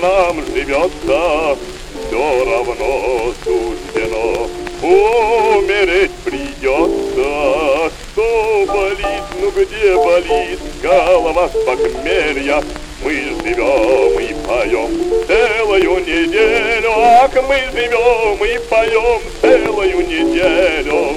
нам живется, все равно суждено умереть придется. Что болит, ну где болит голова с похмелья? Мы живем и поем целую неделю, ах, мы живем и поем целую неделю.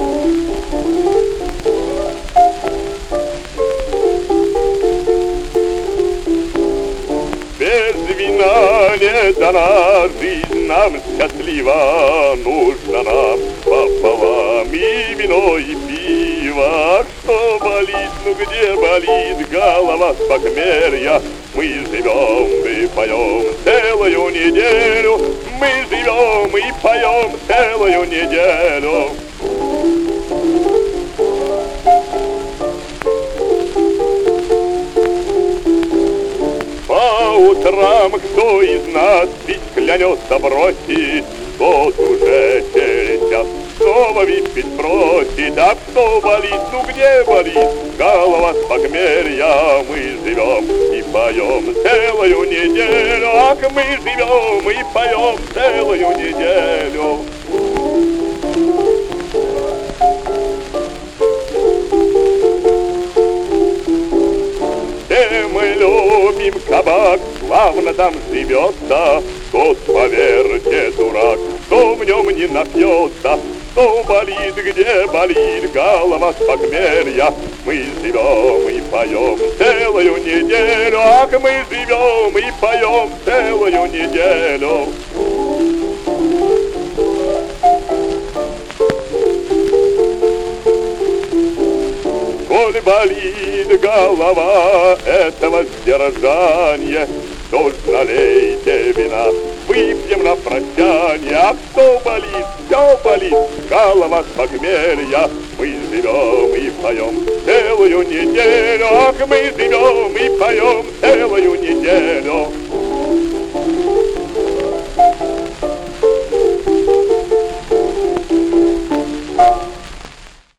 Без вина не дана жизнь нам счастлива, нужно нам пополам и вино, и пиво. Что болит, ну где болит голова с похмелья? Мы живем и поем целую неделю, мы живем и поем целую неделю. По утрам кто из нас пить клянется бросить, тот уже через час снова выпить просит. А кто болит, ну где болит голова с похмелья? Мы живем и поем целую неделю, ах, мы живем и поем целую неделю. Мы любим кабак, славно там живется, тот, поверьте, дурак, кто в нем не напьется. Что болит, где болит голова с похмелья? Мы живем и поем целую неделю, ах, мы живем и поем целую неделю. Коль болит голова этого сдержания, то налейте вина, выпьем на прощание. А кто болит, все болит, голова с похмелья. Мы живем и поем целую неделю, ах, мы живем и поем целую неделю.